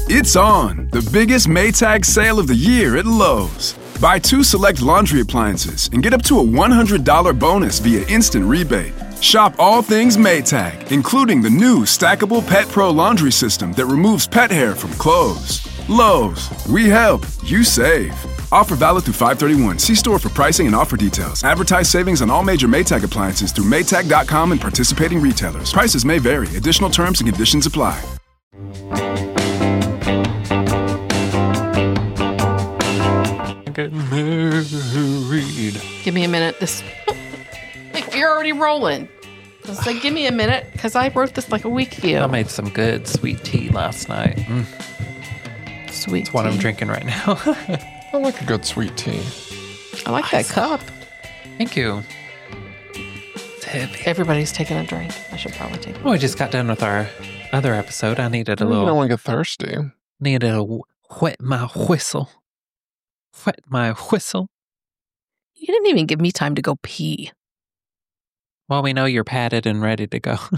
It's on, the biggest Maytag sale of the year at Lowe's. Buy 2 select laundry appliances and get up to a $100 bonus via instant rebate. Shop all things Maytag, including the new stackable Pet Pro laundry system that removes pet hair from clothes. Lowe's, we help, you save. Offer valid through 5/31. See store for pricing and offer details. Advertise savings on all major Maytag appliances through Maytag.com and participating retailers. Prices may vary. Additional terms and conditions apply. Getting married. Give me a minute. You're already rolling. It's like, give me a minute, because I wrote this like a week ago. I made some good sweet tea last night. Sweet That's what I'm drinking right now. I like a good sweet tea. I like that cup. Thank you. It's heavy. Everybody's taking a drink. I should probably take one. Well, we just got done with our other episode. I needed a You little... don't want to get thirsty. Needed a wet my whistle. Wet my whistle. You didn't even give me time to go pee. Well, we know you're padded and ready to go.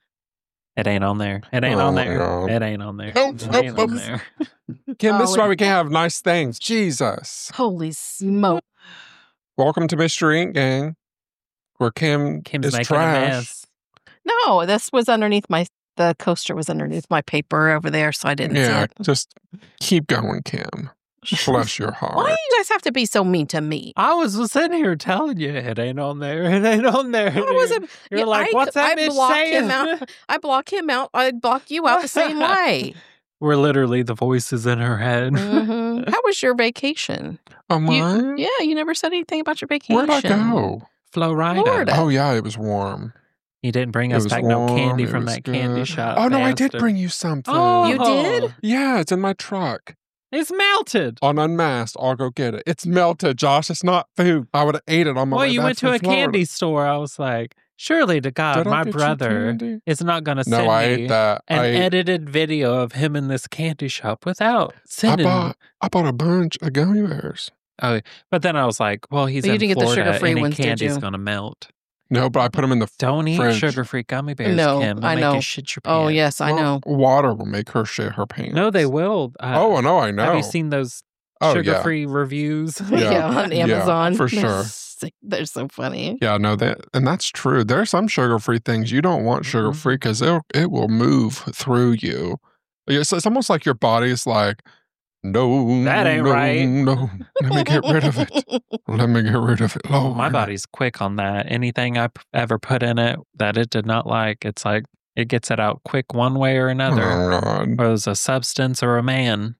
It ain't on there. It ain't Oh on my there. God. It ain't on there. Nope, It nope, ain't on nope. there. Kim, this is why it- we can't have nice things. Jesus. Holy smoke. Welcome to Mystery Inc. Gang, where Kim's Kim's making trash. a mess. No, this was underneath the coaster was underneath my paper over there, so I didn't see Yeah, it. just keep going, Kim. Bless your heart. Why do you guys have to be so mean to me? I was sitting here telling you it ain't on there. It ain't on there. What was it? You're Yeah, like, what's that I bitch block saying? him out. I block him out. I block you out the same way. We're literally the voices in her head. Mhm. How was your vacation? Oh, mine? Yeah, you never said anything about your vacation. Where'd I go? Florida. Florida. Oh, yeah, it was warm. You didn't bring It us was back no warm, candy it from was that candy good. shop. Oh, no, I did bastard. bring you something. Oh, You did? Yeah, it's in my truck. It's melted. On Unmasked, I'll go get it. It's melted, Josh. It's not food. I would have ate it on my Well, way you back went to from a Florida. candy store. I was like, surely to God, Did I my get you brother candy? is not going to send No, I me ate that. an I ate- edited video of him in this candy shop without sending. I bought a bunch of gummy bears. Oh, but then I was like, well, he's But you in didn't get the Florida, sugar-free any ones, did candy's you? going to melt. No, but I put them in the Don't eat fridge. sugar-free gummy bears, No, Kim. They'll I make know. you shit your Oh, pants. yes, I know. Water will make her shit her pants. No, they will. Oh, no, I know. Have you seen those Oh, sugar-free reviews? Yeah, on Yeah, Amazon. for They're sure. sick. They're so funny. Yeah, no, and that's true. There are some sugar-free things you don't want sugar-free because it will move through you. It's almost like your body's like, no, That ain't no, right. no. Let me get rid of it. Let me get rid of it. Lord. My body's quick on that. Anything I ever put in it that it did not like, it's like it gets it out quick one way or another. Oh, God. Whether it was a substance or a man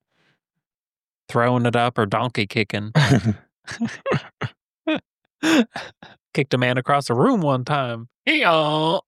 throwing it up or donkey kicking. Kicked a man across a room one time. You're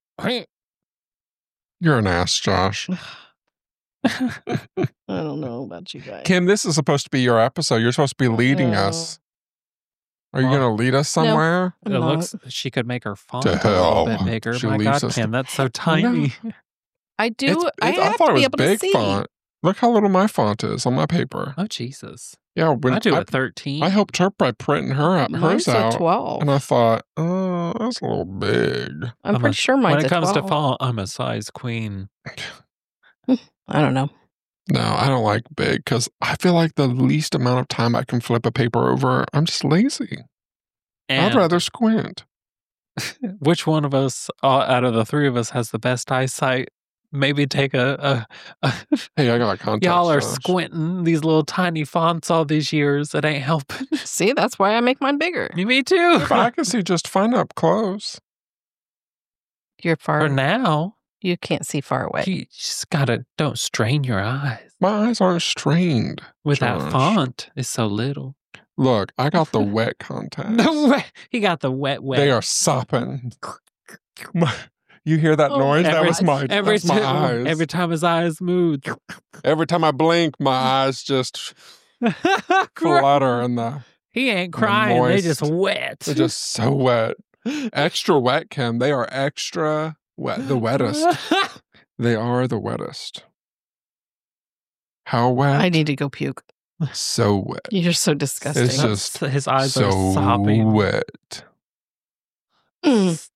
an ass, Josh. I don't know about you guys. Kim, this is supposed to be your episode. You're supposed to be leading No. us. Are you Well, going to lead us somewhere? I'm It not. looks she could make her font To a little bit hell. bigger. She My leaves God, us Kim, to- that's so tiny. I do. I have thought to it be was able big to see. font. Look how little my font is on my paper. Oh Jesus. Yeah, when I do it 13. I helped her by printing hers Mine's a out. 12. And I thought, oh, that's a little big. I'm pretty sure when mine's it a comes 12. to font, I'm a size queen. I don't know. No, I don't like big because I feel like the least amount of time I can flip a paper over, I'm just lazy. I'd And rather squint. which one of us out of the three of us has the best eyesight? Maybe take a Hey, I got contacts. y'all are Josh. squinting these little tiny fonts all these years. It ain't helping. See, that's why I make mine bigger. Me too. But I can see just fine up close. You're For far. now, You can't see far away. you just gotta don't strain your eyes. My eyes aren't strained. With that Josh. font, it's so little. Look, I got the wet contacts. He got the wet. They are sopping. You hear that Oh, noise? That every- was my, Every that's my time, eyes. every time his eyes move. Every time I blink, my eyes just flutter and He ain't the crying. They moist- just wet. they're just so wet. Extra wet, Kim. They are extra wet. The wettest. They are the wettest. How wet? I need to go puke. So wet. You're so disgusting. It's just his eyes so are sopping. wet. Mm.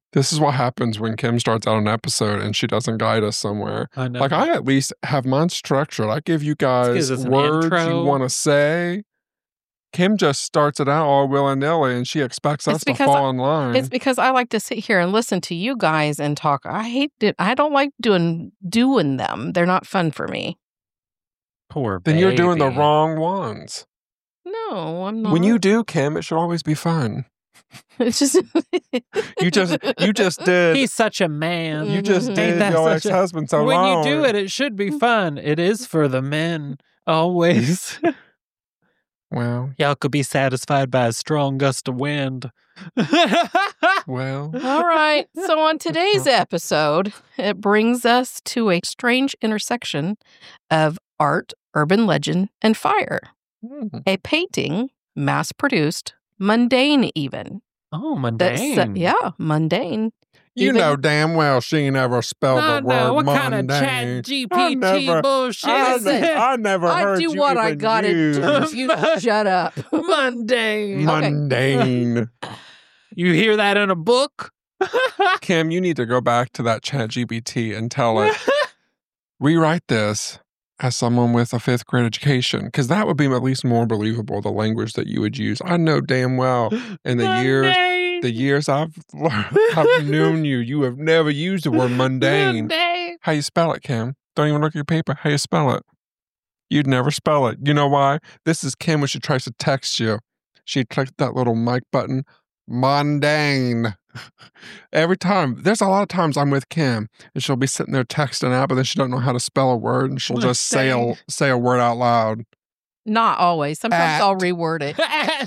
This is what happens when Kim starts out an episode and she doesn't guide us somewhere. I know. Like, I at least have mine structured. I give you guys gives us an words intro. you want to say. Kim just starts it out all willy-nilly, and she expects us to fall in line. It's because I like to sit here and listen to you guys and talk. I hate it. I don't like doing them. They're not fun for me. Poor Then you're doing the baby. wrong ones. No, I'm not. When you do, Kim, it should always be fun. It's just You just did. He's such a man. You just Ain't did that your such a- ex-husband so when long. you do it, it should be fun. It is for the men. Always. Well, Y'all could be satisfied by a strong gust of wind. well. All right. So on today's episode, it brings us to a strange intersection of art, urban legend, and fire. A painting, mass-produced, mundane even. Oh, That's mundane. mundane. You Even- know damn well she never spelled No, the word no, what kind of mundane. chat GPT never- bullshit is Listen, this? I never I heard do you what I even gotta use do. If you shut up. Mundane. mundane. You hear that in a book? Kim, you need to go back to that chat GPT and tell it, rewrite this as someone with a 5th grade education, because that would be at least more believable, the language that you would use. I know damn well in the years I've known you, you have never used the word mundane. Mundane. How you spell it, Kim? Don't even look at your paper. How you spell it? You'd never spell it. You know why? This is Kim when she tries to text you. She'd click that little mic button. Mundane. Every time. There's a lot of times I'm with Kim and she'll be sitting there texting out, but then she don't know how to spell a word and she'll just say a word out loud. Not always. Sometimes I'll At. reword it.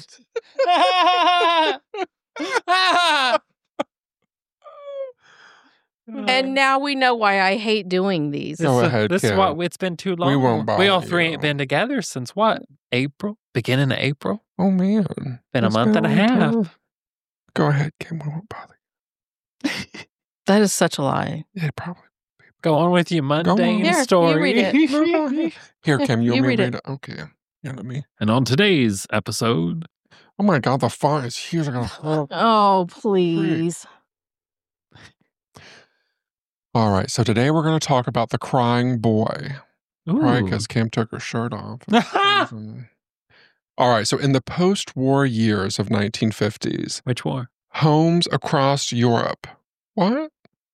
And now we know why I hate doing these. Go ahead, This is Kim. what it's been too long. We won't We all bother three you. ain't been together since what? April? Beginning of April? Oh man. Been a That's month and a been long half. time. Go ahead, Kim. We won't bother That is such a lie. you. Yeah, probably. Go on with your mundane Here, you story. read it. Here, Kim, you You want me read to it. read it? Okay. Yeah, let me. And on today's episode, Oh my God, the font is huge. I gotta. Oh, please. All right, so today we're going to talk about the crying boy. Probably ooh. because Kim took her shirt off. All right, so in the post-war years of 1950s, Which war? homes across Europe. What?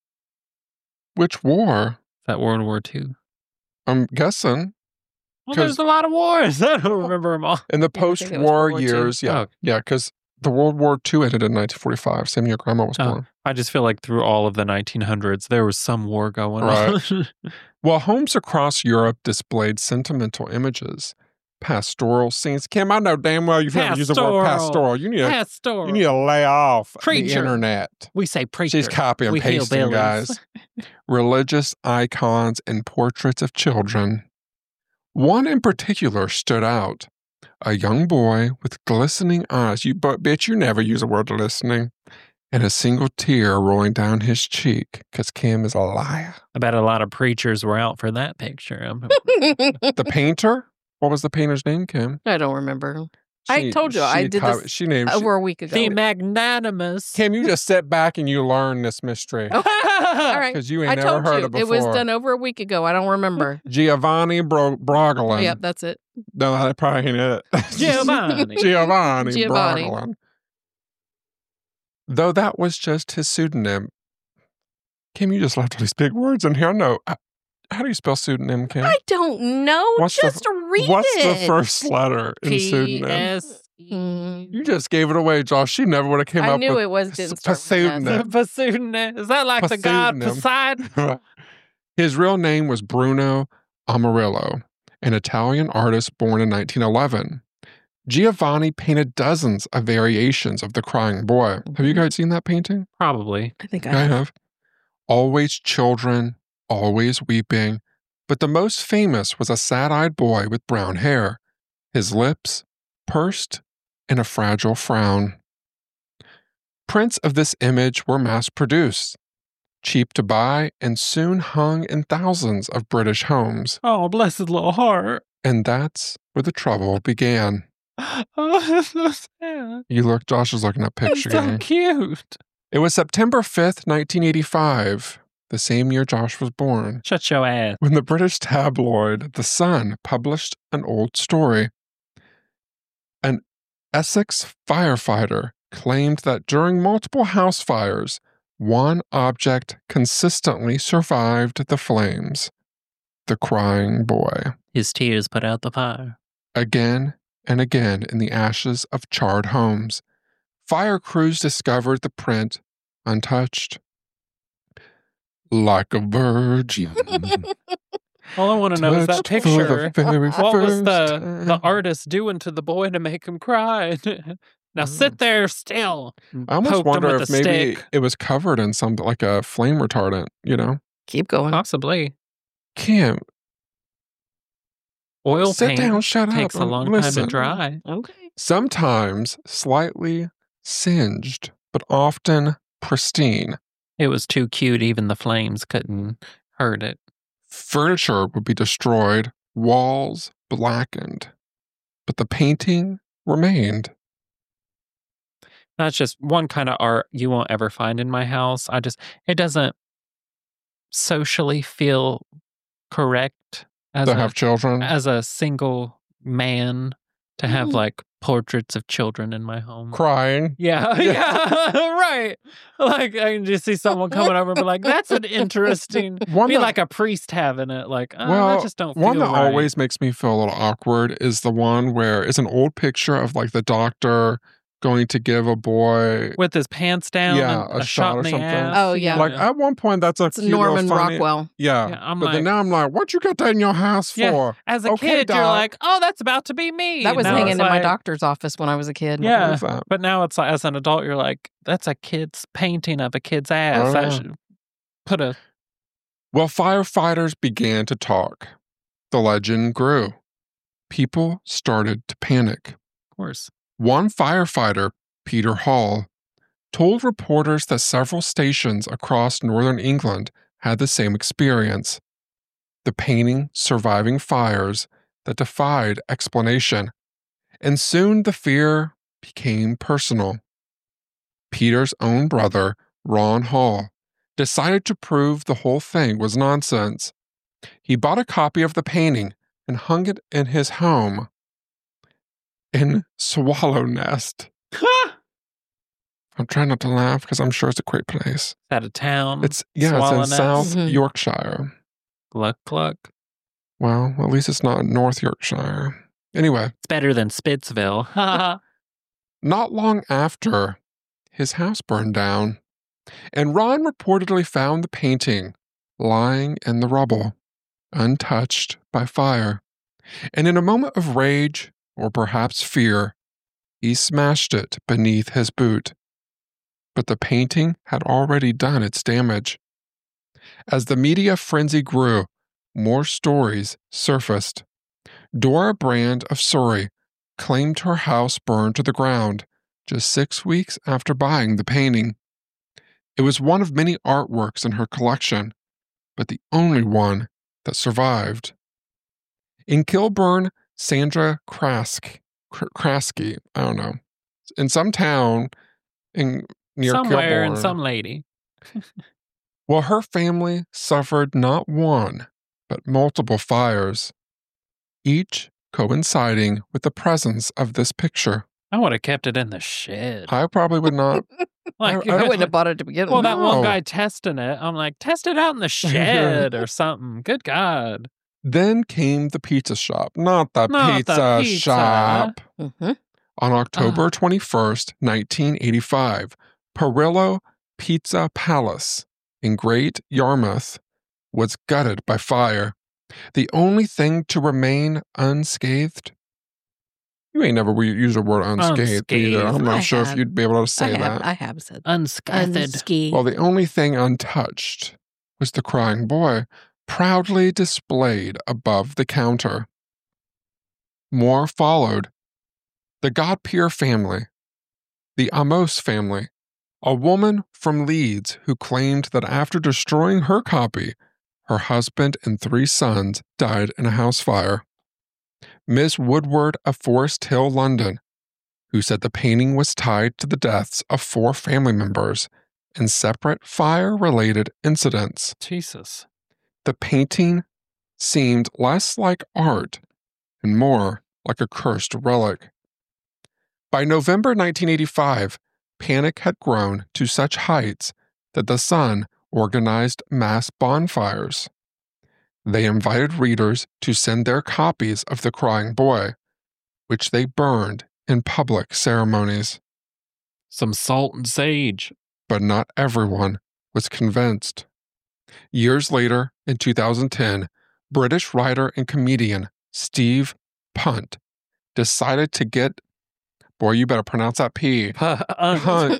Which war? Is that World War II? I'm guessing. Well, 'Cause- there's a lot of wars. I don't remember them all. In the Yeah, I think it was post-war World War II. years, yeah. Oh. Yeah, because the World War II ended in 1945, same year Grandma was Oh. born. I just feel like through all of the 1900s, there was some war going Right. on. Well, homes across Europe displayed sentimental images, pastoral scenes. Kim, I know damn well you've never used the word Pastoral. pastoral. You need to Pastoral. lay off the Preacher. internet. We say preacher. She's copy and We pasting, hillbillies. guys. Religious icons and portraits of children. One in particular stood out. A young boy with glistening eyes. Bitch, you never use the word glistening. And a single tear rolling down his cheek because Kim is a liar. I bet a lot of preachers were out for that picture. The painter? What was the painter's name, Kim? I don't remember. I told you, I did this She named over a week ago. The magnanimous. Kim, you just sit back and you learn this mystery. All right. Because you I ain't never told heard you it before. it was done over a week ago. I don't remember. Giovanni Brogolin. Yep, that's it. No, that probably ain't it. Giovanni. Giovanni Giovanni. Brogolin. Though that was just his pseudonym. Kim, you just left all these big words in here. No. How do you spell pseudonym, Kim? I don't know. What's the- Just read What's it. the first letter in pseudonym? P.S. Mm. You just gave it away, Josh. She never would have came I up knew with it was didn't start with an S. pseudonym. Is that like the god Pseudonym. Poseidon? His real name was Bruno Amarillo, an Italian artist born in 1911. Giovanni painted dozens of variations of the crying boy. Have you guys seen that painting? Probably. I think I I have. have. Always children, always weeping. But the most famous was a sad-eyed boy with brown hair, his lips pursed in a fragile frown. Prints of this image were mass-produced, cheap to buy, and soon hung in thousands of British homes. Oh, blessed little heart. And that's where the trouble began. Oh, that's so sad. Josh is looking at It's picture so game. cute. It was September 5th, 1985, the same year Josh was born, Shut your ass. when the British tabloid The Sun published an old story. An Essex firefighter claimed that during multiple house fires, one object consistently survived the flames: the crying boy. His tears put out the fire. Again and again in the ashes of charred homes, fire crews discovered the print untouched. Like a virgin. All I want to know is that touched for the picture. very What was first the time. artist doing to the boy to make him cry? Now sit there still. I almost Poked him wonder with if a maybe stick. it was covered in something like a flame retardant, you know? Keep going. Possibly. Kim, Oil sit paint down, shut takes up. a long time listen. to dry. Okay. Sometimes slightly singed, but often pristine. It was too cute. Even the flames couldn't hurt it. Furniture would be destroyed, walls blackened, but the painting remained. That's just one kind of art you won't ever find in my house. It doesn't socially feel correct To have children. as a single man to have like portraits of children in my home. Crying. Yeah, yeah, right. Like I can just see someone coming over and be like, "That's an interesting." One Be that- like a priest having it. Like, oh, Well, that just don't feel one that right. always makes me feel a little awkward is the one where it's an old picture of like the doctor going to give a boy with his pants down. Yeah, and a shot or in the something. ass. Oh, yeah. like at one point that's a It's cute little Norman funny, Rockwell. Yeah, Yeah, I'm but then like- now I'm like, what you got that in your house Yeah. for? As a Okay, kid, you're Doc. like, "Oh, that's about to be me." That was Now hanging it's in my like- doctor's office when I was a kid. Yeah. What is that? But now it's like, as an adult, you're like, "That's a kid's painting of a kid's ass." Oh, That yeah. should put a Well, firefighters began to talk. The legend grew. People started to panic. Of course. One firefighter, Peter Hall, told reporters that several stations across northern England had the same experience. The painting surviving fires that defied explanation. And soon the fear became personal. Peter's own brother, Ron Hall, decided to prove the whole thing was nonsense. He bought a copy of the painting and hung it in his home in Swallow Nest. I'm trying not to laugh because I'm sure it's a great place. Out of town. It's Swallow in Nest. South Mhm. Yorkshire. Gluck, gluck. Well, at least it's not in North Yorkshire. Anyway, It's better than Spittsville. not long after, his house burned down, and Ron reportedly found the painting lying in the rubble, untouched by fire. And in a moment of rage, or perhaps fear, he smashed it beneath his boot. But the painting had already done its damage. As the media frenzy grew, more stories surfaced. Dora Brand of Surrey claimed her house burned to the ground just 6 weeks after buying the painting. It was one of many artworks in her collection, but the only one that survived. In Kilburn, Sandra Kraske, I don't know, in some town near Somewhere Kilburn. in some lady. Well, her family suffered not one, but multiple fires, each coinciding with the presence of this picture. I would have kept it in the shed. I probably would not. Like, I wouldn't have bought it to begin well, with. that one No. guy testing it, I'm like, test it out in the shed or something. Good God. Then came the pizza shop, not the Not the pizza pizza. shop. Mhm. On October 21st, 1985, Perillo Pizza Palace in Great Yarmouth was gutted by fire. The only thing to remain unscathed. You ain't never used the word unscathed either. I'm Unscathed. not I sure if have. you'd be able to say that. I have said Unscathed. unscathed. Well, the only thing untouched was the crying boy, proudly displayed above the counter. More followed. The Godpier family, the Amos family, a woman from Leeds who claimed that after destroying her copy, her husband and 3 sons died in a house fire. Miss Woodward of Forest Hill, London, who said the painting was tied to the deaths of 4 family members and separate fire-related incidents. Jesus. The painting seemed less like art and more like a cursed relic. By November 1985, panic had grown to such heights that the Sun organized mass bonfires. They invited readers to send their copies of The Crying Boy, which they burned in public ceremonies. Some salt and sage. But not everyone was convinced. Years later, in 2010, British writer and comedian Steve Punt decided to get, boy, you better pronounce that P. Punt.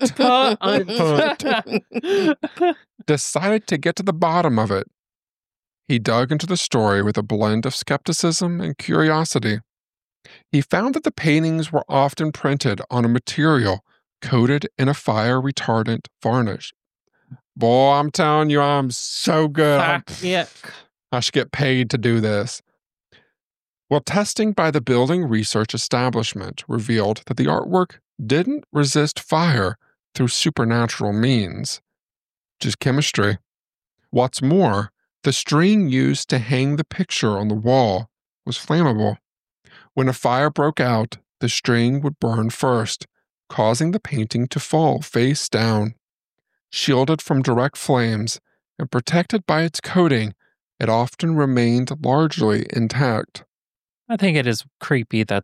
Decided to get to the bottom of it. He dug into the story with a blend of skepticism and curiosity. He found that the paintings were often printed on a material coated in a fire-retardant varnish. Boy, I'm telling you, I'm so good. I should get paid to do this. Well, testing by the Building Research Establishment revealed that the artwork didn't resist fire through supernatural means, just chemistry. What's more, the string used to hang the picture on the wall was flammable. When a fire broke out, the string would burn first, causing the painting to fall face down. Shielded from direct flames and protected by its coating, it often remained largely intact. I think it is creepy that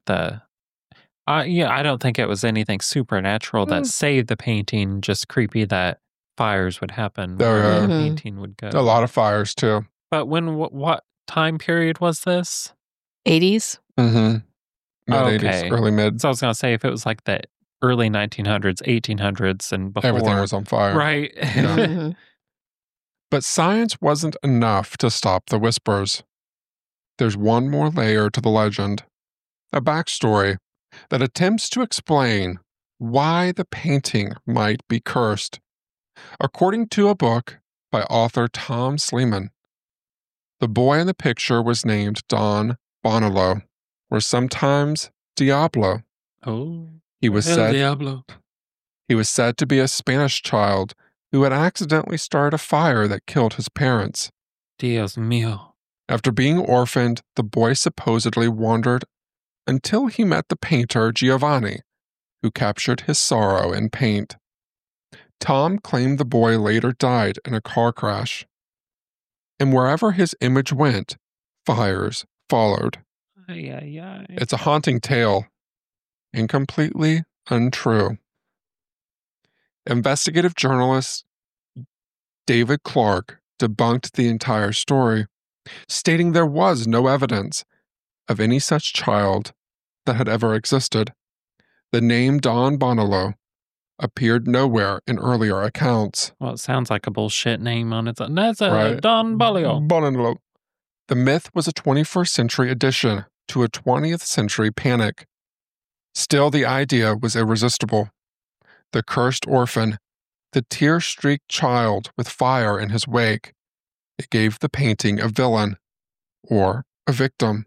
I don't think it was anything supernatural that saved the painting, just creepy that fires would happen. The painting would go. A lot of fires, too. But what time period was this? 80s? Mm-hmm. Mid-80s, early mid. So I was going to say, if it was like the early 1900s, 1800s, and before. Everything was on fire. Right. Yeah. But science wasn't enough to stop the whispers. There's one more layer to the legend, a backstory that attempts to explain why the painting might be cursed. According to a book by author Tom Sleeman, the boy in the picture was named Don Bonello, or sometimes Diablo. Oh. He was said to be a Spanish child who had accidentally started a fire that killed his parents. Dios mío. After being orphaned, the boy supposedly wandered until he met the painter Giovanni, who captured his sorrow in paint. Tom claimed the boy later died in a car crash. And wherever his image went, fires followed. It's a haunting tale, and completely untrue. Investigative journalist David Clark debunked the entire story, stating there was no evidence of any such child that had ever existed. The name Don Bonello appeared nowhere in earlier accounts. Well, it sounds like a bullshit name on its own. That's Right. Don Bonello. Bonello. The myth was a 21st century addition to a 20th century panic. Still, the idea was irresistible. The cursed orphan, the tear-streaked child with fire in his wake. It gave the painting a villain, or a victim.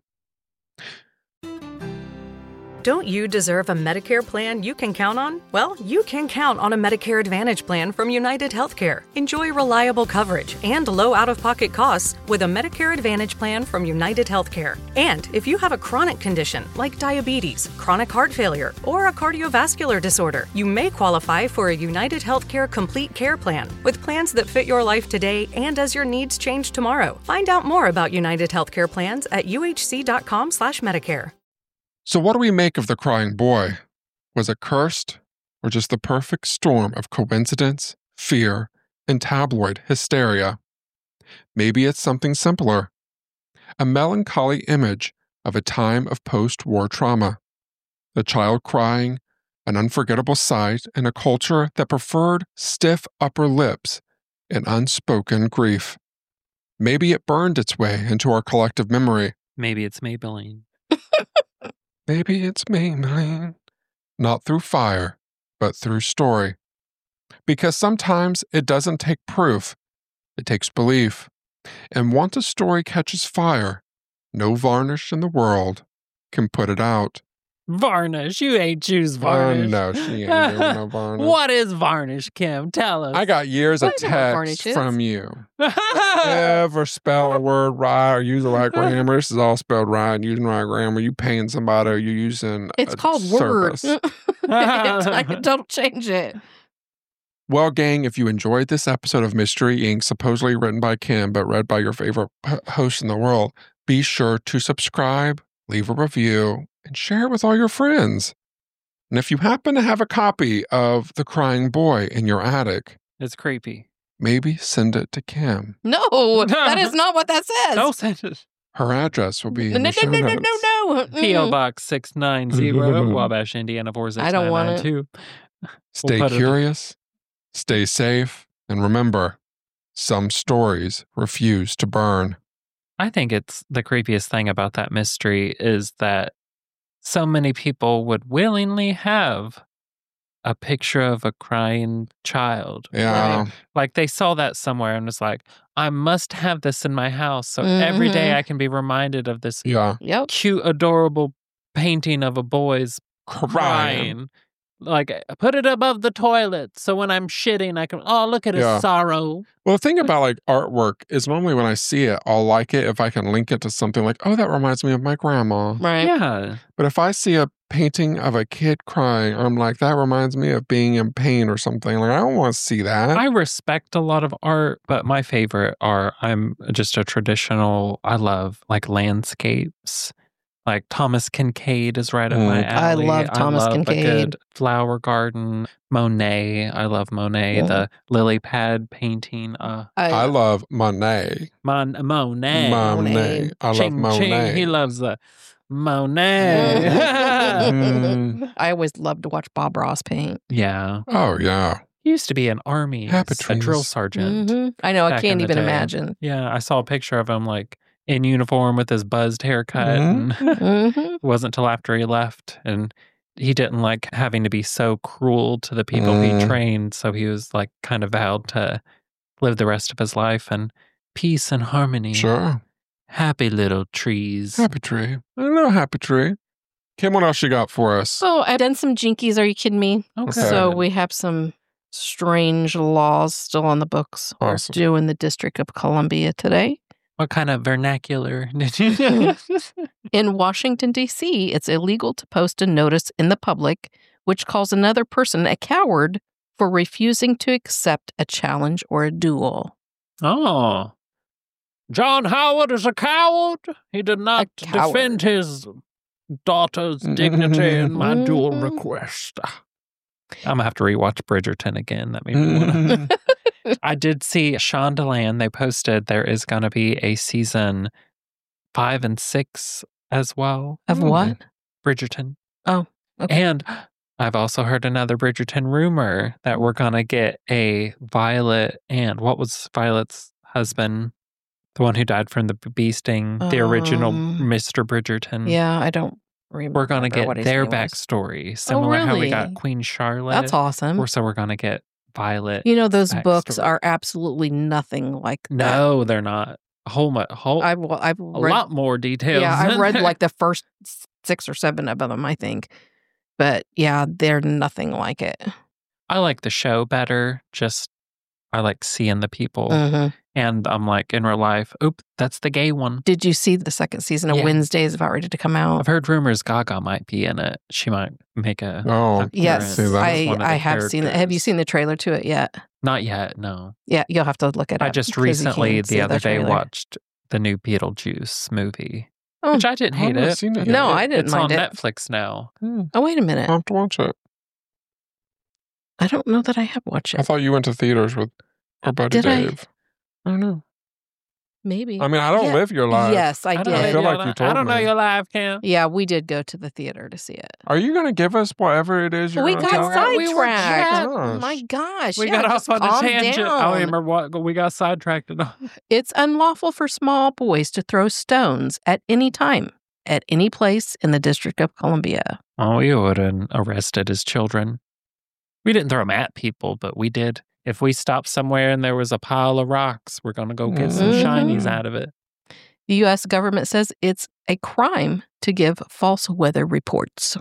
Don't you deserve a Medicare plan you can count on? Well, you can count on a Medicare Advantage plan from United Healthcare. Enjoy reliable coverage and low out-of-pocket costs with a Medicare Advantage plan from United Healthcare. And if you have a chronic condition like diabetes, chronic heart failure, or a cardiovascular disorder, you may qualify for a United Healthcare Complete Care Plan with plans that fit your life today and as your needs change tomorrow. Find out more about United Healthcare plans at uhc.com/Medicare. So what do we make of the crying boy? Was it cursed, or just the perfect storm of coincidence, fear, and tabloid hysteria? Maybe it's something simpler. A melancholy image of a time of post-war trauma. A child crying, an unforgettable sight in a culture that preferred stiff upper lips and unspoken grief. Maybe it burned its way into our collective memory. Maybe it's Maybelline. Maybe it's Maybelline. Not through fire, but through story. Because sometimes it doesn't take proof, it takes belief. And once a story catches fire, no varnish in the world can put it out. Varnish. You ain't choose varnish. No, she ain't doing no varnish. What is varnish, Kim? Tell us. I got years of I know what varnish text is. from you. Ever spell a word right or use the right grammar? This is all spelled right. Using the right grammar. You paying somebody or you using It's a called service. Word. Don't change it. Well, gang, if you enjoyed this episode of Mystery Inc., supposedly written by Kim, but read by your favorite host in the world, be sure to subscribe, leave a review, and share it with all your friends. And if you happen to have a copy of The Crying Boy in your attic, It's creepy. maybe send it to Kim. No, that is not what that says. Don't send it. Her address will be no, in no, the show no, no, notes. no. P.O. Box 690, Wabash, Indiana 46992. I don't want it. Stay put it- curious, stay safe, and remember, some stories refuse to burn. I think it's the creepiest thing about that mystery is that so many people would willingly have a picture of a crying child. Yeah. Right? Like they saw that somewhere and was like, I must have this in my house. So every day I can be reminded of this Yeah. Yep. cute, adorable painting of a boy's Crying. crying. Like, put it above the toilet. So when I'm shitting, I can, oh, look at Yeah. his sorrow. Well, the thing about like artwork is normally when I see it, I'll like it if I can link it to something like, oh, that reminds me of my grandma. Right. Yeah. But if I see a painting of a kid crying, I'm like, that reminds me of being in pain or something. Like, I don't want to see that. I respect a lot of art, but my favorite are, I'm just a traditional, I love like landscapes. Like Thomas Kincaid is right up my I alley. love Thomas A Kincaid. good flower garden. Monet. I love Monet. Yeah. The lily pad painting. I love Monet. Monet. Monet. I love Ching, Monet. ching. He loves the Monet. I always loved to watch Bob Ross paint. Yeah. Oh, yeah. He used to be an army, Happy a drill trees. sergeant. Mhm. I know. I back in can't the even day. imagine. Yeah, I saw a picture of him like in uniform with his buzzed haircut. Mhm. And hmm it wasn't till after he left, and he didn't like having to be so cruel to the people he Mm. trained. So he was like kind of vowed to live the rest of his life in peace and harmony. Sure. Happy little trees. Happy tree. A little happy tree. Kim, what else you got for us? So I've done some jinkies. Are you kidding me? Okay. So we have some strange laws still on the books. We're Awesome. due in the District of Columbia today. What kind of vernacular did you? In Washington, D.C., it's illegal to post a notice in the public which calls another person a coward for refusing to accept a challenge or a duel. Oh. John Howard is a coward. He did not coward. defend his daughter's dignity in my duel Mhm. request. I'm going to have to rewatch Bridgerton again. That made me want to. I did see Shondaland. They posted there is going to be a season 5 and 6 as well. Of what? Bridgerton. Oh, okay. And I've also heard another Bridgerton rumor that we're going to get a Violet and what was Violet's husband? The one who died from the bee sting, the original Mr. Bridgerton. Yeah, I don't remember. We're going to get what his their name was. backstory. Similar how we got really? Queen Charlotte. That's awesome. So we're going to get Violet. You know, those books backstory. are absolutely nothing like that. No, they're not. I've I've a read, lot more details. yeah, I've in read there. like the first 6 or 7 of them, I think. But yeah, they're nothing like it. I like the show better. Just I like seeing the people, Mhm. and I'm like in real life. Oop, that's the gay one. Did you see the second season of Yeah. Wednesdays about ready to come out? I've heard rumors Gaga might be in it. She might make a Oh, appearance Yes, See that? as one of I the have seen it. Have you characters. seen the trailer to it yet? Not yet. No, Yeah, you'll have to look it up. I just 'cause you recently can't see the other day trailer. watched the new Beetlejuice movie, Oh. which I didn't I hate haven't it. seen it No, yet. I didn't It's mind on it. Netflix now. Oh, wait a minute. I'll have to watch it. I don't know that I have watched I it. thought you went to theaters with our buddy Did I? Dave. I don't know. Maybe. I mean, I don't Yeah. live your life. Yes, I don't did. know I feel your like li- you told I don't know me. your life, Cam. Yeah, we did go to the theater to see it. Are you going to give us whatever it is you're We going got to tell us? side- we were sidetracked. chat- Gosh. My gosh. We yeah, got just off on a calm tangent. I down. don't remember what we got sidetracked on. It's unlawful for small boys to throw stones at any time, at any place in the District of Columbia. Oh, we would have arrested his children. We didn't throw them at people, but we did. If we stopped somewhere and there was a pile of rocks, we're going to go get some Mhm. shinies out of it. The U.S. government says it's a crime to give false weather reports.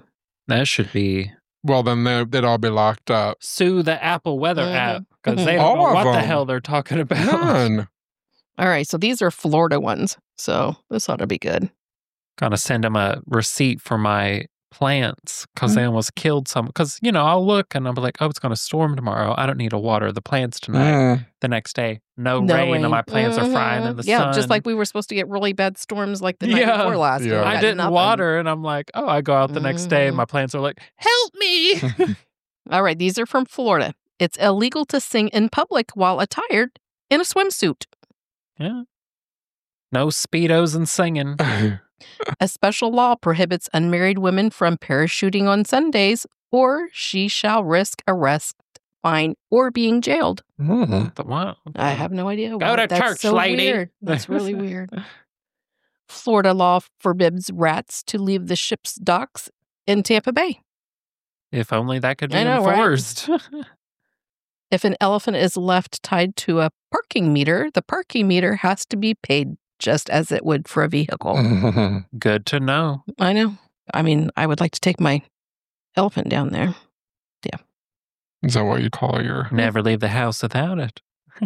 That should be Well, then they'd all be locked up. sue the Apple Weather app because they All don't know of what the them. hell they're talking about. None. All right, so these are Florida ones. So this ought to be good. Gonna send them a receipt for my plants because they almost killed some. Because, I'll look and I'll be like, oh, it's going to storm tomorrow. I don't need to water the plants tonight. The next day, no rain and my plants are frying in the sun. Yeah, just like we were supposed to get really bad storms like the night before last. Yeah. We I got didn't nothing. water and I'm like, oh, I go out the next day and my plants are like, help me. All right, these are from Florida. It's illegal to sing in public while attired in a swimsuit. Yeah. No Speedos and singing. A special law prohibits unmarried women from parachuting on Sundays, or she shall risk arrest, fine, or being jailed. What? I have no idea. Go why. to That's church, so lady. Weird. That's really weird. Florida law forbids rats to leave the ship's docks in Tampa Bay. If only that could be I know, right? enforced. If an elephant is left tied to a parking meter, the parking meter has to be paid just as it would for a vehicle. Good to know. I know. I mean, I would like to take my elephant down there. Yeah. Is that what you call your... Never leave the house without it.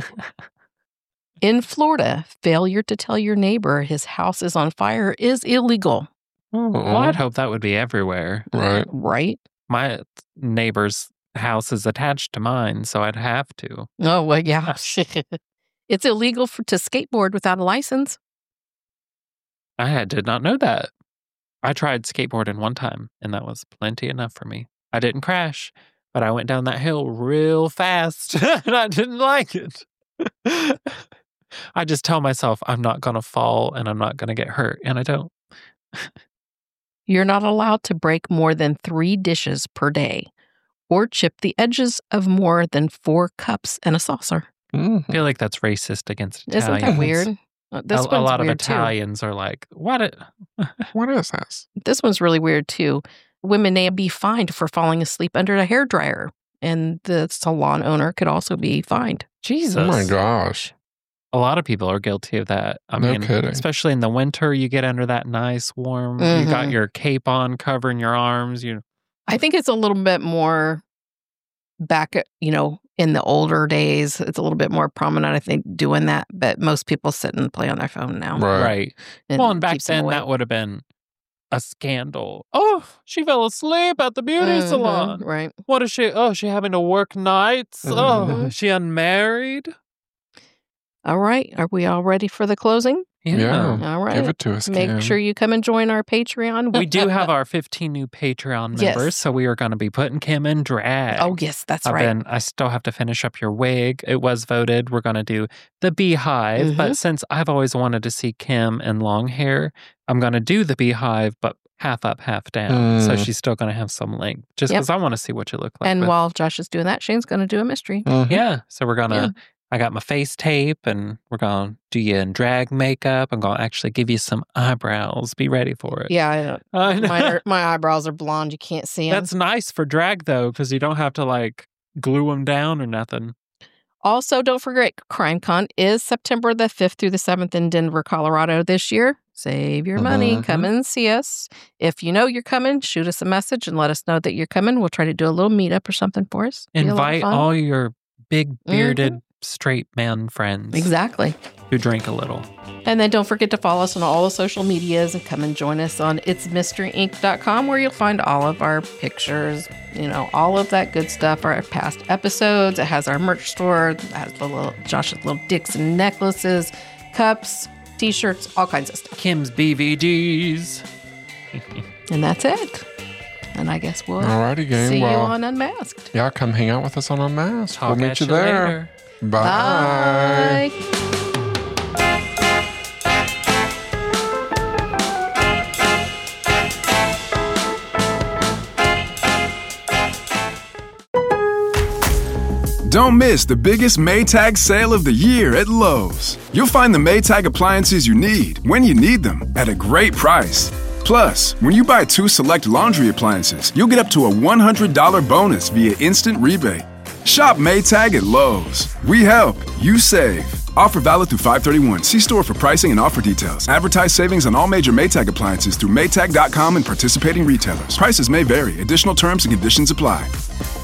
In Florida, failure to tell your neighbor his house is on fire is illegal. Well, I'd hope that would be everywhere. Right. Right? My neighbor's house is attached to mine, so I'd have to. Oh, well, yeah. It's illegal to skateboard without a license. I did not know that. I tried skateboarding one time, and that was plenty enough for me. I didn't crash, but I went down that hill real fast, and I didn't like it. I just tell myself I'm not going to fall and I'm not going to get hurt, and I don't. You're not allowed to break more than 3 dishes per day or chip the edges of more than 4 cups and a saucer. I feel like that's racist against Italians. Isn't that weird? This A lot of weird too. Italians are like, what? What is this? This one's really weird too. Women may be fined for falling asleep under a hairdryer, and the salon owner could also be fined. Jesus. Oh my gosh. A lot of people are guilty of that. I No mean, kidding. especially in the winter, you get under that nice warm. You got your cape on, covering your arms. I think it's a little bit more back, in the older days. It's a little bit more prominent, I think, doing that. But most people sit and play on their phone now. Right. Well, and back keeps them then awake. that would have been a scandal. Oh, she fell asleep at the beauty salon. Right. What is she? Oh, she having to work nights. Oh, is she unmarried? All right. Are we all ready for the closing? Yeah. All right. Give it to us, Make Kim. sure you come and join our Patreon. We do have our 15 new Patreon Yes. members, so we are going to be putting Kim in drag. Oh, yes, that's right. I still have to finish up your wig. It was voted. We're going to do the beehive, but since I've always wanted to see Kim in long hair, I'm going to do the beehive, but half up, half down. So she's still going to have some length, just because I want to see what you look like. And with- while Josh is doing that, Shane's going to do a mystery. yeah, so we're going to. Yeah. I got my face tape, and we're going to do you in drag makeup. I'm going to actually give you some eyebrows. Be ready for it. Yeah, I know. my eyebrows are blonde. You can't see them. That's nice for drag, though, because you don't have to, glue them down or nothing. Also, don't forget, CrimeCon is September the 5th through the 7th in Denver, Colorado this year. Save your money. Come and see us. If you know you're coming, shoot us a message and let us know that you're coming. We'll try to do a little meetup or something for us. Be a lot of Invite fun. all your big, bearded, straight man friends. Exactly. Who drink a little. And then don't forget to follow us on all the social medias and come and join us on itsmysteryinc.com where you'll find all of our pictures, all of that good stuff, our past episodes. It has our merch store. It has Josh's little Dixon necklaces, cups, t-shirts, all kinds of stuff. Kim's BVDs. And that's it. And I guess we'll Alrighty, gang. see you Well, on Unmasked. yeah, come hang out with us on Unmasked. Talk We'll meet at you there. later. Bye. Bye. Don't miss the biggest Maytag sale of the year at Lowe's. You'll find the Maytag appliances you need when you need them at a great price. Plus, when you buy 2 select laundry appliances, you'll get up to a $100 bonus via instant rebate. Shop Maytag at Lowe's. We help, you save. Offer valid through 5/31. See store for pricing and offer details. Advertise savings on all major Maytag appliances through Maytag.com and participating retailers. Prices may vary. Additional terms and conditions apply.